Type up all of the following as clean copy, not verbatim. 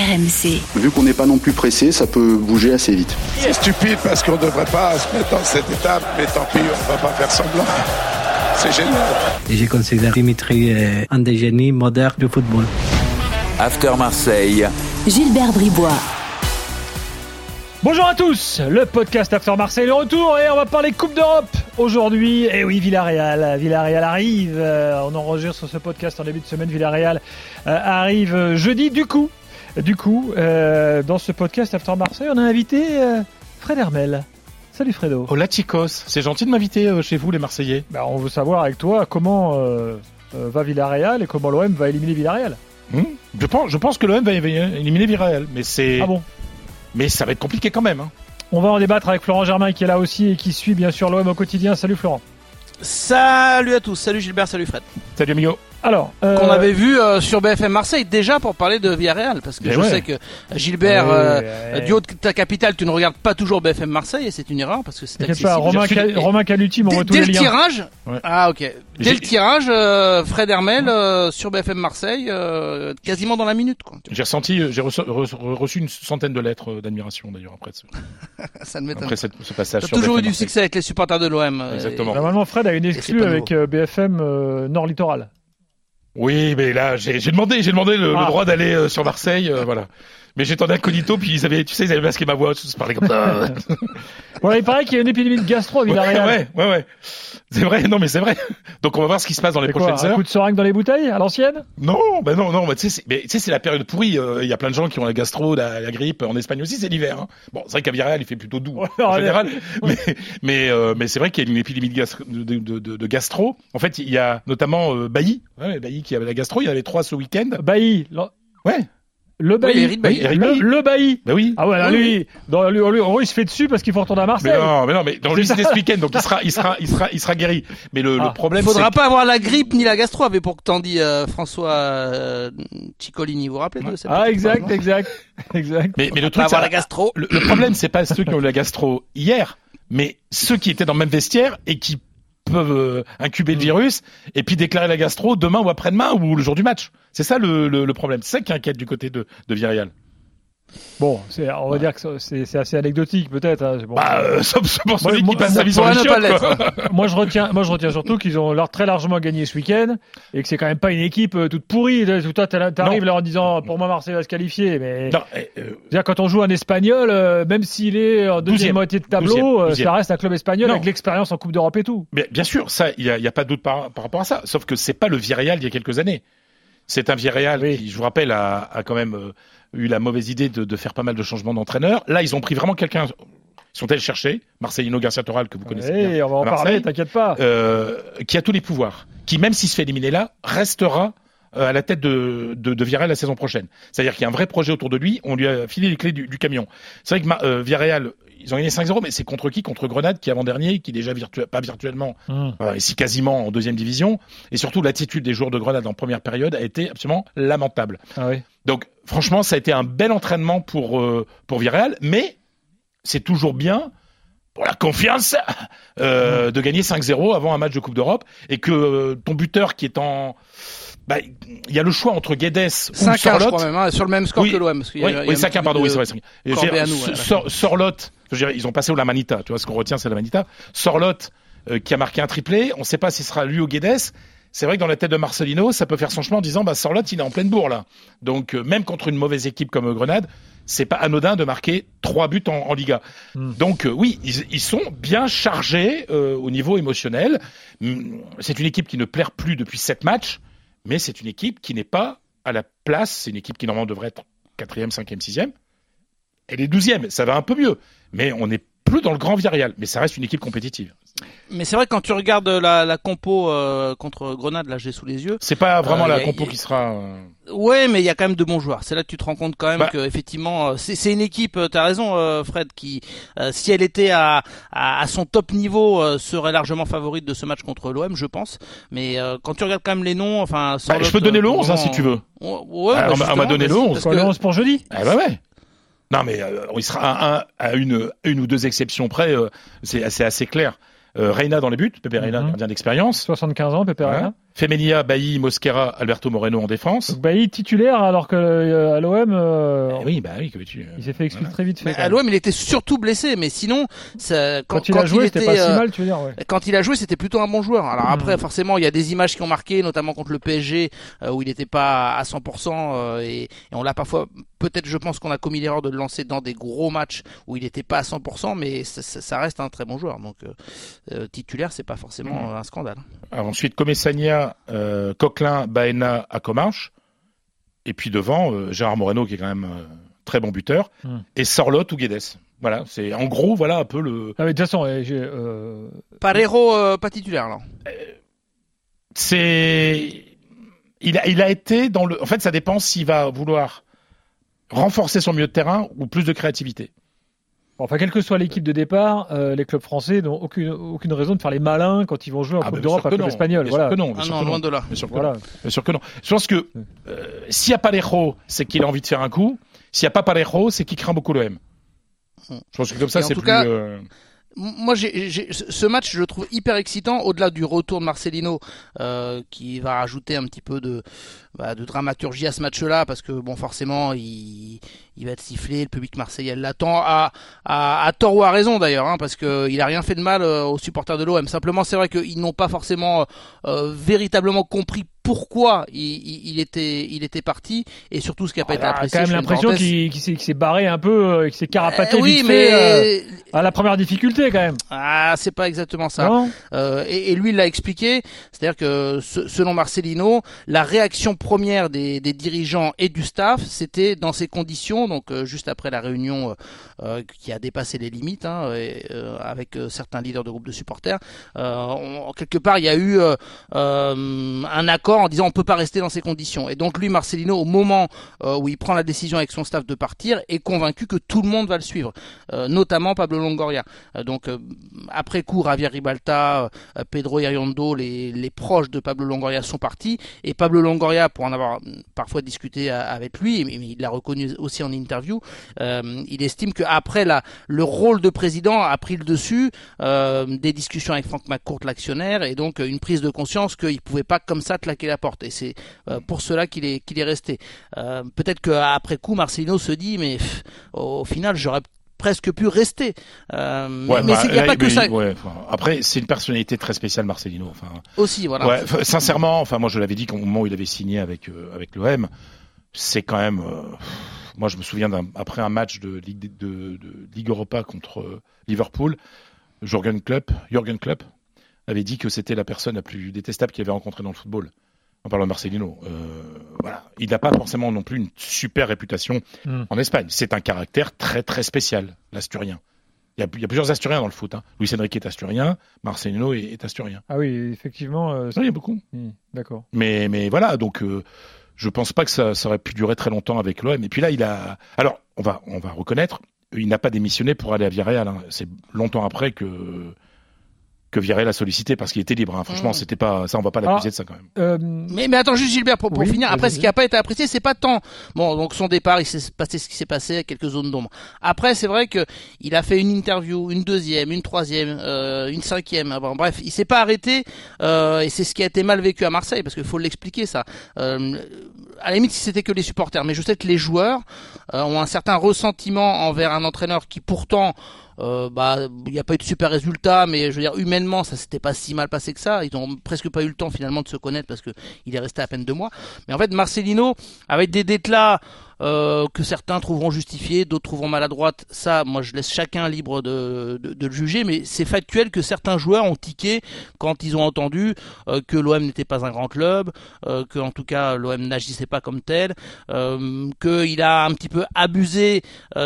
RMC. Vu qu'on n'est pas non plus pressé, ça peut bouger assez vite. C'est stupide parce qu'on ne devrait pas se mettre dans cette étape, mais tant pis, on ne va pas faire semblant. C'est génial. Et je considère Dimitri un des génies modernes du football. After Marseille. Gilbert Bribois. Bonjour à tous, le podcast After Marseille est de retour et on va parler Coupe d'Europe aujourd'hui. Et oui, Villarreal arrive, on enregistre ce podcast en début de semaine, Villarreal arrive jeudi. Du coup, dans ce podcast After Marseille, on a invité Fred Hermel. Salut Fredo. Hola chicos, c'est gentil de m'inviter chez vous les Marseillais. On veut savoir avec toi comment va Villarreal et comment l'OM va éliminer Villarreal. Je pense que l'OM va éliminer Villarreal, mais c'est... Ah bon ? Mais ça va être compliqué quand même. On va en débattre avec Florent Germain qui est là aussi et qui suit bien sûr l'OM au quotidien. Salut Florent. Salut à tous, salut Gilbert, salut Fred. Salut amigo. Alors, qu'on avait vu sur BFM Marseille déjà pour parler de Villarreal, parce que sais que Gilbert, du haut de ta capitale, tu ne regardes pas toujours BFM Marseille et c'est une erreur parce que c'est accessible. Romain Canuti m'envoie tous les liens. Dès le tirage, dès le tirage, Fred Hermel sur BFM Marseille, quasiment dans la minute, quoi. J'ai reçu une centaine de lettres d'admiration d'ailleurs après ça ne m'étonne après ce passage. T'as toujours eu du succès avec les supporters de l'OM. Exactement. Normalement, Fred a une exclue avec BFM Nord Littoral. Oui, mais là, j'ai demandé le droit d'aller sur Marseille, voilà. Mais j'étais en incognito, puis ils avaient masqué ma voix, tous parlaient comme ça. Voilà, il paraît qu'il y a une épidémie de gastro à Villarreal. Ouais. C'est vrai, non, mais c'est vrai. Donc on va voir ce qui se passe dans les prochaines heures. Un coup de seringue dans les bouteilles, à l'ancienne? Non, tu sais, c'est la période pourrie. Il y a plein de gens qui ont la gastro, la grippe. En Espagne aussi, c'est l'hiver. Hein. Bon, c'est vrai qu'à Villarreal, il fait plutôt doux, en général. Mais c'est vrai qu'il y a une épidémie de gastro. En fait, il y a notamment Bailly qui avait la gastro. Il y en avait 3 ce week-end. Bailly. Ouais. Le Bailly. Eric Bailly. Le Bailly. Bah oui. Ah ouais, là, lui, il se fait dessus parce qu'il faut retourner à Marseille. Mais dans lui, c'était ce week-end, donc il sera guéri. Mais le problème, c'est faudra pas avoir la grippe ni la gastro, avait pourtant dit François Ciccolini, vous vous rappelez de cette exact. Mais le truc, avoir la gastro. Le problème, c'est pas ceux qui ont eu la gastro hier, mais ceux qui étaient dans le même vestiaire et qui peuvent incuber le virus et puis déclarer la gastro demain ou après-demain ou le jour du match. C'est ça le problème. C'est ça qui inquiète du côté de Villarreal. Bon, on va dire que c'est assez anecdotique peut-être. Hein. Bon. Sauf pour celui qui passe sa vie sur les chiottes. Moi je retiens surtout qu'ils ont très largement gagné ce week-end et que c'est quand même pas une équipe toute pourrie. Toi t'arrives là en disant pour moi Marseille va se qualifier, mais c'est-à-dire quand on joue un Espagnol, même s'il est en deuxième moitié de tableau, ça reste un club espagnol avec l'expérience en Coupe d'Europe et tout. Mais bien sûr, ça il y a pas de doute par rapport à ça. Sauf que c'est pas le Villarreal d'il y a quelques années. C'est un Villarreal qui, je vous rappelle, a quand même eu la mauvaise idée de faire pas mal de changements d'entraîneur. Là, ils ont pris vraiment quelqu'un. Ils sont allés chercher Marcelino Garcia Toral, que vous connaissez bien. On va en parler, t'inquiète pas. Qui a tous les pouvoirs. Qui, même s'il se fait éliminer là, restera à la tête de Villarreal la saison prochaine. C'est-à-dire qu'il y a un vrai projet autour de lui. On lui a filé les clés du camion. C'est vrai que Villarreal, ils ont gagné 5-0, mais c'est contre qui ? Contre Grenade, qui avant-dernier, qui déjà pas virtuellement, et si quasiment en deuxième division. Et surtout, l'attitude des joueurs de Grenade en première période a été absolument lamentable. Ah oui. Donc, franchement, ça a été un bel entraînement pour Villarreal, mais c'est toujours bien pour la confiance de gagner 5-0 avant un match de Coupe d'Europe et que ton buteur qui est en... il y a le choix entre Guedes ou Sorloth. Quand même, sur le même score que l'OM. 5-1, pardon, oui, c'est vrai. Sorloth, ils ont passé au Lamanita, tu vois, ce qu'on retient, c'est Lamanita. Sorloth, qui a marqué un triplé, on ne sait pas si ce sera lui ou Guedes. C'est vrai que dans la tête de Marcelino, ça peut faire son chemin en disant, Sorloth, il est en pleine bourre, là. Donc, même contre une mauvaise équipe comme Grenade, c'est pas anodin de marquer 3 buts en Liga. Donc, oui, ils sont bien chargés au niveau émotionnel. C'est une équipe qui ne perd plus depuis 7 matchs. Mais c'est une équipe qui n'est pas à la place. C'est une équipe qui normalement devrait être 4e, 5e, 6e. Elle est 12e, ça va un peu mieux. Mais on n'est plus dans le grand Villarreal. Mais ça reste une équipe compétitive. Mais c'est vrai que quand tu regardes la compo contre Grenade, là j'ai sous les yeux. C'est pas vraiment la compo qui sera... Ouais, mais il y a quand même de bons joueurs. C'est là que tu te rends compte quand même que effectivement, c'est une équipe. T'as raison, Fred, qui si elle était à son top niveau, serait largement favorite de ce match contre l'OM, je pense. Mais quand tu regardes quand même les noms, enfin, je peux donner le 11 si tu veux. Ouais, on m'a donné le 11. Le 11 pour jeudi. Ouais. Non, mais il sera à une ou deux exceptions près. C'est assez clair. Reina dans les buts, Pepe Reina, gardien d'expérience. 75 ans, Pepe Reina. Femenia, Bailly, Mosquera, Alberto Moreno en défense. Donc Bailly titulaire alors que à l'OM oui, il s'est fait expulser très vite fait. À l'OM, il était surtout blessé, mais sinon quand il a joué, c'était pas si mal, tu veux dire. Ouais. Quand il a joué, c'était plutôt un bon joueur. Alors après, forcément, il y a des images qui ont marqué, notamment contre le PSG où il n'était pas à 100% et on l'a parfois peut-être, je pense qu'on a commis l'erreur de le lancer dans des gros matchs où il n'était pas à 100%, mais ça reste un très bon joueur. Donc titulaire, c'est pas forcément un scandale. Alors, ensuite, Comessagna, Coquelin, Baena, Acomarche. Et puis devant, Gérard Moreno, qui est quand même très bon buteur. Et Sorloth ou Guedes. Voilà, c'est en gros, voilà un peu le... Ah mais de toute façon, Parejo, pas titulaire, là. Il a été dans le... En fait, ça dépend s'il va vouloir renforcer son milieu de terrain ou plus de créativité. Enfin, quelle que soit l'équipe de départ, les clubs français n'ont aucune raison de faire les malins quand ils vont jouer en Coupe d'Europe à club espagnol. Voilà. Non, loin de là. Bien sûr que non. Je pense que s'il n'y a pas Parejo, c'est qu'il a envie de faire un coup. S'il n'y a pas Parejo, c'est qu'il craint beaucoup l'OM. Je pense que comme ça, c'est plus... Moi, ce match, je le trouve hyper excitant, au-delà du retour de Marcelino, qui va rajouter un petit peu de dramaturgie à ce match-là, parce que bon, forcément, il va être sifflé, le public marseillais l'attend, à tort ou à raison d'ailleurs, hein, parce que il a rien fait de mal aux supporters de l'OM. Simplement, c'est vrai qu'ils n'ont pas forcément véritablement compris pourquoi il était parti, et surtout ce qui a pas été apprécié. Quand même l'impression qu'il s'est barré un peu, qu'il s'est carapaté oui, vite mais fait, à la première difficulté quand même. Ah, c'est pas exactement ça. Et lui, il l'a expliqué, c'est-à-dire que selon Marcelino, la réaction première des dirigeants et du staff, c'était dans ces conditions, donc juste après la réunion qui a dépassé les limites, avec certains leaders de groupes de supporters, quelque part il y a eu un accord en disant on peut pas rester dans ces conditions. Et donc lui, Marcelino, au moment où il prend la décision avec son staff de partir, est convaincu que tout le monde va le suivre, notamment Pablo Longoria. Donc après coup, Javier Ribalta, Pedro Iriondo, les proches de Pablo Longoria sont partis, et Pablo Longoria, pour en avoir parfois discuté avec lui, mais il l'a reconnu aussi en interview, il estime qu'après le rôle de président a pris le dessus, des discussions avec Franck McCourt, l'actionnaire, et donc une prise de conscience qu'il pouvait pas comme ça claquer la porte, et c'est pour cela qu'il est resté. Peut-être qu'après coup, Marcelino se dit, mais au final, j'aurais presque pu rester. Mais il n'y a pas que ça. Après, c'est une personnalité très spéciale, Marcelino. Aussi, voilà. Ouais, sincèrement, moi je l'avais dit qu'au moment où il avait signé avec l'OM, c'est quand même... moi je me souviens après un match de Ligue Europa contre Liverpool, Jürgen Klopp avait dit que c'était la personne la plus détestable qu'il avait rencontrée dans le football. En parlant de Marcelino, voilà, il n'a pas forcément non plus une super réputation en Espagne. C'est un caractère très très spécial, l'Asturien. Il y a plusieurs Asturiens dans le foot. Luis Enrique est Asturien, Marcelino est Asturien. Ah oui, effectivement. Il y a beaucoup. D'accord. Mais voilà, donc je pense pas que ça aurait pu durer très longtemps avec l'OM. Et puis là, alors on va reconnaître, il n'a pas démissionné pour aller à Villarreal. C'est longtemps après que Villarreal a sollicité parce qu'il était libre. Franchement, c'était pas ça, on va pas l'accuser de ça quand même. Mais attends juste Gilbert pour finir. Après, ce qui a pas été apprécié, c'est pas tant. Bon, donc son départ, il s'est passé ce qui s'est passé, quelques zones d'ombre. Après, c'est vrai que il a fait une interview, une deuxième, une troisième, une cinquième. Bon, bref, il s'est pas arrêté, et c'est ce qui a été mal vécu à Marseille, parce qu'il faut l'expliquer ça. À la limite, si c'était que les supporters, mais je sais que les joueurs ont un certain ressentiment envers un entraîneur qui pourtant il n'y a pas eu de super résultats, mais je veux dire humainement ça s'était pas si mal passé que ça. Ils ont presque pas eu le temps finalement de se connaître parce que il est resté à peine 2 mois. Mais en fait, Marcelino, avec des déclats que certains trouveront justifiés, d'autres trouveront maladroites, ça, moi je laisse chacun libre de le juger, mais c'est factuel que certains joueurs ont tiqué quand ils ont entendu que l'OM n'était pas un grand club, que en tout cas l'OM n'agissait pas comme tel, qu'il a un petit peu abusé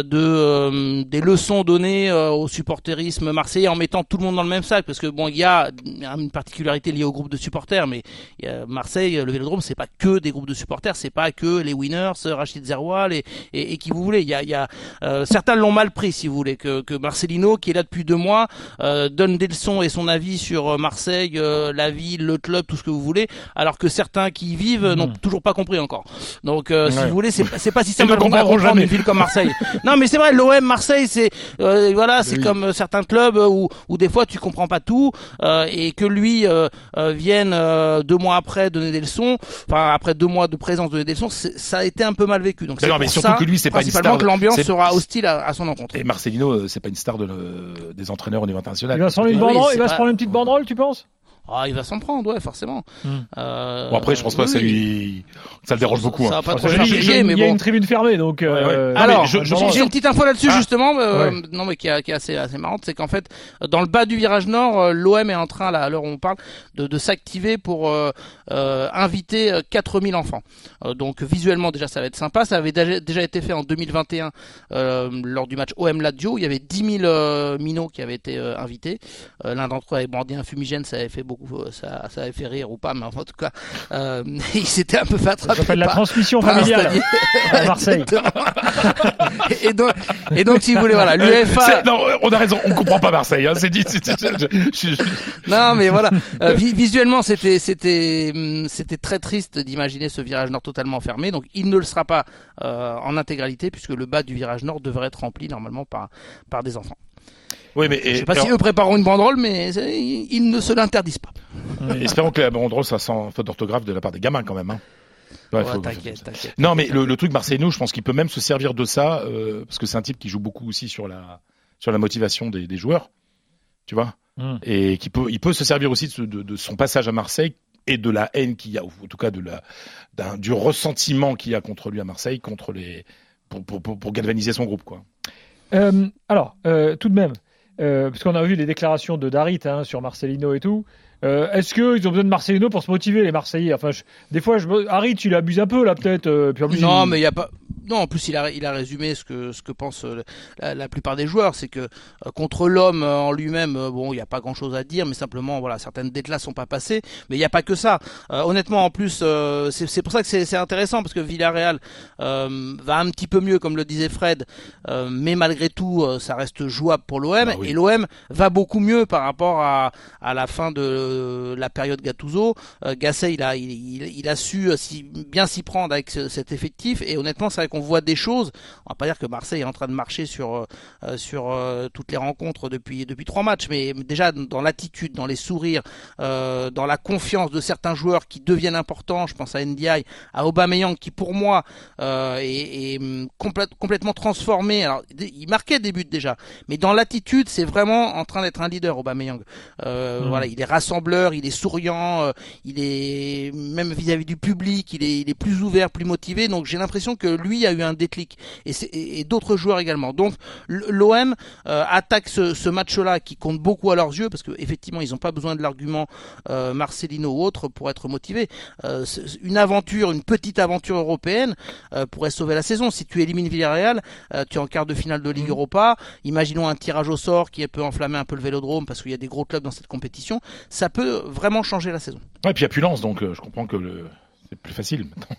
des leçons données au supporterisme marseillais en mettant tout le monde dans le même sac, parce que bon, il y a une particularité liée au groupe de supporters, mais Marseille, le Vélodrome, c'est pas que des groupes de supporters, c'est pas que les Winners, Rachid Zerbi Alderweireld et qui vous voulez. Il y a certains l'ont mal pris, si vous voulez, que Marcelino, qui est là depuis 2 mois, donne des leçons et son avis sur Marseille, la ville, le club, tout ce que vous voulez, alors que certains qui y vivent n'ont toujours pas compris encore. Donc si vous voulez, c'est pas si simple de comprendre une ville comme Marseille. Non, mais c'est vrai, l'OM, Marseille, c'est c'est comme certains clubs où des fois tu comprends pas tout et que lui vienne 2 mois après donner des leçons, enfin après 2 mois de présence donner des leçons, ça a été un peu mal vécu. Donc c'est mais surtout que lui, c'est pas une star. Que l'ambiance sera hostile à son encontre. Et Marcelino, c'est pas une star des entraîneurs au niveau international. Il va se prendre une banderole, il va se prendre une petite banderole, tu penses? Ah, il va s'en prendre, ouais, forcément. Bon, après, je pense pas que ça le dérange beaucoup. Ça va pas trop il y a une tribune fermée, donc. Alors, j'ai une petite info là-dessus justement, non mais qui est assez marrante, c'est qu'en fait, dans le bas du virage nord, l'OM est en train, là, à l'heure où on parle, de s'activer pour inviter 4000 enfants. Donc visuellement déjà, ça va être sympa. Ça avait déjà été fait en 2021 lors du match OM Lazio. Il y avait 10 000 minots qui avaient été invités. L'un d'entre eux avait brandé un fumigène, ça avait fait beaucoup, ça avait fait rire ou pas, mais en tout cas, il s'était un peu fait attraper. Ça s'appelle la transmission familiale à Marseille. et donc, si vous voulez, voilà, l'UEFA. Non, on a raison, on comprend pas Marseille. Hein, c'est dit. Non, mais voilà, visuellement, c'était très triste d'imaginer ce virage nord totalement fermé. Donc, il ne le sera pas en intégralité, puisque le bas du virage nord devrait être rempli normalement par des enfants. Oui, mais je sais pas si eux prépareront une banderole, mais ils ne se l'interdisent pas. Espérons que la banderole, ça sent faute d'orthographe de la part des gamins quand même. Hein. Ouais, t'inquiète. Non, mais le truc Marcelino, je pense qu'il peut même se servir de ça, parce que c'est un type qui joue beaucoup aussi sur la motivation des joueurs, tu vois, et il peut se servir aussi de son passage à Marseille et de la haine qu'il y a, ou en tout cas du ressentiment qu'il y a contre lui à Marseille, pour galvaniser son groupe, quoi. Alors, tout de même, parce qu'on a vu les déclarations de Darit sur Marcelino et tout. Est-ce qu'ils ont besoin de Marcelino pour se motiver, les Marseillais? Enfin, des fois, Harit, il abuse un peu là, peut-être. Puis en plus, mais il y a pas. Non, en plus il a résumé ce que pensent la plupart des joueurs, c'est que contre l'homme en lui-même, bon, il y a pas grand-chose à dire, mais simplement voilà, certaines déclats sont pas passées, mais il y a pas que ça. Honnêtement, en plus, c'est pour ça que c'est intéressant, parce que Villarreal va un petit peu mieux, comme le disait Fred, mais malgré tout, ça reste jouable pour l'OM, et l'OM va beaucoup mieux par rapport à la fin de la période Gattuso. Gasset, il a su bien s'y prendre avec cet effectif, et honnêtement, c'est vrai qu'on voit des choses. On va pas dire que Marseille est en train de marcher sur toutes les rencontres depuis 3 matchs, mais déjà dans l'attitude, dans les sourires, dans la confiance de certains joueurs qui deviennent importants. Je pense à Ndiaye, à Aubameyang, qui pour moi est complètement transformé. Alors il marquait des buts déjà, mais dans l'attitude, c'est vraiment en train d'être un leader, Aubameyang. Voilà, il est rassembleur, il est souriant, il est même vis-à-vis du public, il est plus ouvert, plus motivé. Donc j'ai l'impression que lui a eu un déclic, et d'autres joueurs également. Donc l'OM attaque ce match-là qui compte beaucoup à leurs yeux, parce que effectivement ils n'ont pas besoin de l'argument Marcelino ou autre pour être motivés. Une petite aventure européenne pourrait sauver la saison. Si tu élimines Villarreal, tu es en quart de finale de Ligue Europa. Imaginons un tirage au sort qui peut enflammer un peu le Vélodrome, parce qu'il y a des gros clubs dans cette compétition. Ça peut vraiment changer la saison. Ouais, et puis il n'y a plus Lens, donc je comprends que c'est plus facile maintenant.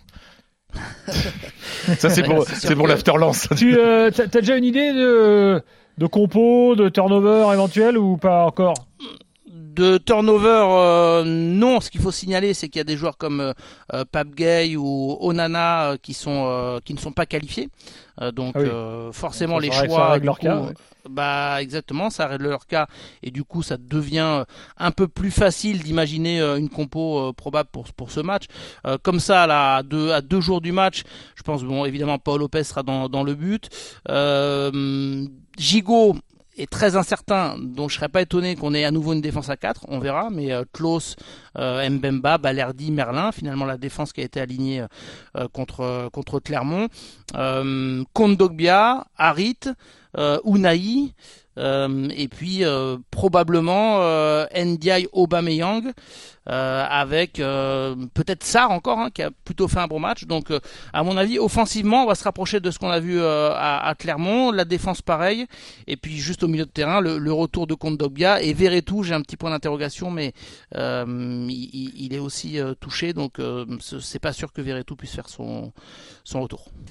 Ça c'est pour l'after Lens. Tu as déjà une idée de compo, de turnover éventuel ou pas encore? De turnover, non. Ce qu'il faut signaler, c'est qu'il y a des joueurs comme Pape Gueye ou Onana qui ne sont pas qualifiés. Donc forcément ça les choix. Ça règle leur cas. Bah exactement, ça règle leur cas, et du coup ça devient un peu plus facile d'imaginer une compo probable pour ce match. Comme ça, là, à deux jours du match, je pense évidemment Paul Lopez sera dans le but. Gigot est très incertain, donc je serais pas étonné qu'on ait à nouveau une défense à 4, on verra, mais Klaus, Mbemba, Balerdi, Merlin, finalement la défense qui a été alignée contre Clermont, Kondogbia, Harit, Unai, et puis probablement Ndiaye, Aubameyang, avec peut-être Sarr encore, qui a plutôt fait un bon match. Donc à mon avis, offensivement, on va se rapprocher de ce qu'on a vu à Clermont. La défense pareil, et puis juste au milieu de terrain, le retour de Kondogbia, et Verretou, j'ai un petit point d'interrogation, mais il est aussi touché, donc c'est pas sûr que Verretou puisse faire son retour.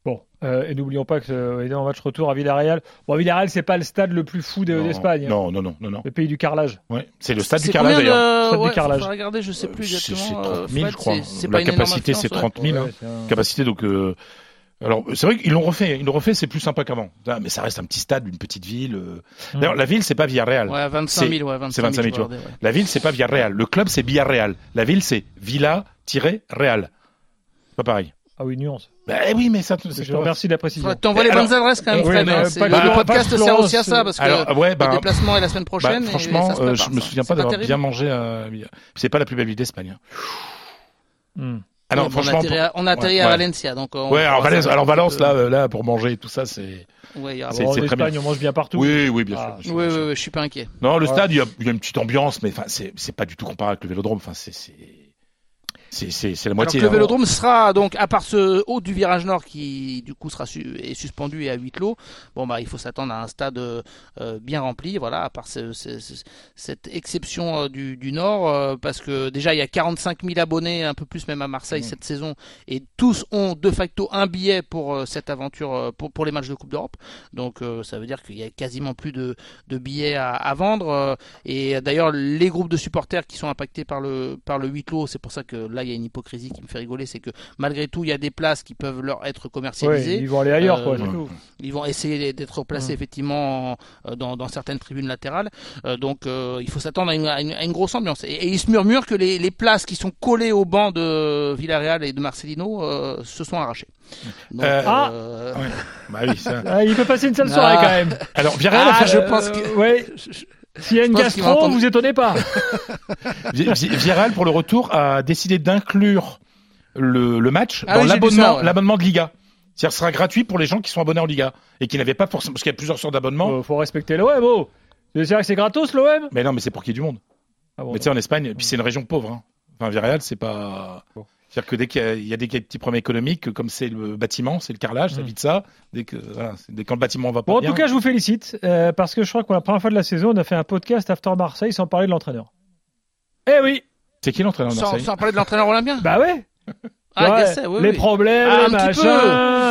Bon, et n'oublions pas que évidemment match retour à Villarreal. Bon, Villarreal, c'est pas le stade le plus fou d'Espagne. Non. Le pays du carrelage. Ouais, c'est le stade du carrelage d'ailleurs. Stade du carrelage. Faut regarder, je sais plus exactement. C'est 30 000, je crois. C'est La pas une capacité, énorme c'est affluence, 30 000. Ouais, Capacité, donc. Alors, c'est vrai qu'ils l'ont refait. C'est plus sympa qu'avant. Mais ça reste un petit stade, une petite ville. D'ailleurs, la ville, c'est pas Villarreal. Ouais, 25 000, c'est 25 000, tu vois. La ville, c'est pas Villarreal. Le club, c'est Villarreal. La ville, c'est Villa-Real. C'est pas pareil. Ah oui, nuance. Oui, mais ça. Je remercie de la précision. T'envoies les bonnes adresses quand même, Fred. Le podcast sert aussi à ça parce que le déplacement est la semaine prochaine. Franchement, je me souviens pas d'avoir bien mangé. C'est pas la plus belle ville d'Espagne. Alors, franchement, on a atterri à Valencia, donc. Alors Valence, là, pour manger et tout ça, c'est. Ouais, en Espagne, on mange bien partout. Oui, bien sûr. Oui, je suis pas inquiet. Non, le stade, il y a une petite ambiance, mais c'est pas du tout comparable avec le Vélodrome. C'est la moitié. Alors que le Vélodrome sera donc, à part ce haut du virage nord qui du coup est suspendu et à huis clos, il faut s'attendre à un stade bien rempli, voilà, à part cette exception du nord, parce que déjà il y a 45 000 abonnés, un peu plus même à Marseille cette saison, et tous ont de facto un billet pour cette aventure, pour les matchs de Coupe d'Europe. Donc ça veut dire qu'il y a quasiment plus de billets à vendre, et d'ailleurs les groupes de supporters qui sont impactés par le huis clos, c'est pour ça que là il y a une hypocrisie qui me fait rigoler, c'est que malgré tout il y a des places qui peuvent leur être commercialisées. Ils vont aller ailleurs, c'est tout. Ils vont essayer d'être placés effectivement dans certaines tribunes latérales. Donc il faut s'attendre à une grosse ambiance. Et il se murmure que les places qui sont collées au banc de Villarreal et de Marcelino se sont arrachées. Donc, il peut passer une sale soirée quand même. Alors Villarreal, je pense que. S'il y a une gastro, vous étonnez pas. Villarreal, pour le retour, a décidé d'inclure le match dans l'abonnement de Liga. C'est-à-dire, ce sera gratuit pour les gens qui sont abonnés en Liga et qui n'avaient pas forcément, parce qu'il y a plusieurs sortes d'abonnements. Faut respecter l'OM, C'est vrai que c'est gratos, l'OM? Mais non, mais c'est pour qu'il y ait du monde. Mais tu sais, en Espagne, puis c'est une région pauvre, Enfin, Villarreal, c'est pas. Bon. C'est-à-dire que dès qu'il y a des petits problèmes économiques, comme c'est le bâtiment, c'est le carrelage, ça vite ça. Quand le bâtiment va pas bien. En tout cas, je vous félicite, parce que je crois que pour la première fois de la saison, on a fait un podcast After Marseille sans parler de l'entraîneur. Eh oui! C'est qui l'entraîneur de Marseille? Sans parler de l'entraîneur olympien? Bah ouais! Gasset, les problèmes, les machins.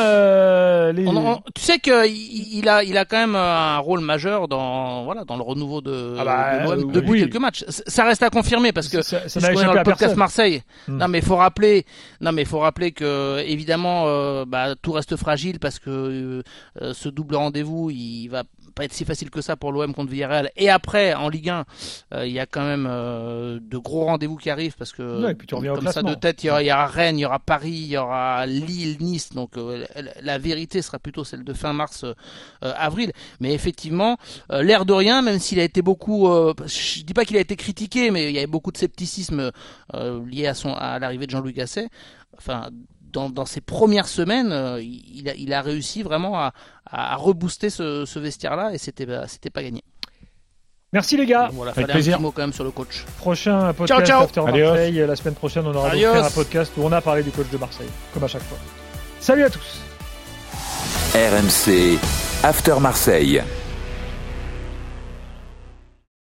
Tu sais qu'il a quand même un rôle majeur dans le renouveau de l'OM depuis quelques matchs. Ça reste à confirmer parce que ça c'est dans le podcast Marseille. Non mais faut rappeler que évidemment tout reste fragile parce que ce double rendez-vous il va pas être si facile que ça pour l'OM contre Villarreal. Et après, en Ligue 1, il y a quand même de gros rendez-vous qui arrivent parce que et puis tu reviens comme ça de tête, il y aura Rennes, il y aura Paris, il y aura Lille, Nice. Donc la vérité sera plutôt celle de fin mars, avril. Mais effectivement, l'air de rien, même s'il a été beaucoup, je dis pas qu'il a été critiqué, mais il y avait beaucoup de scepticisme lié à l'arrivée de Jean-Louis Gasset. Enfin, dans ses premières semaines, il a réussi vraiment à rebooster ce vestiaire-là et c'était pas gagné. Merci les gars. Voilà, fallait un petit mot quand même sur le coach. Prochain podcast ciao. After Marseille. La semaine prochaine, on aura donc fait un podcast où on a parlé du coach de Marseille, comme à chaque fois. Salut à tous. RMC After Marseille.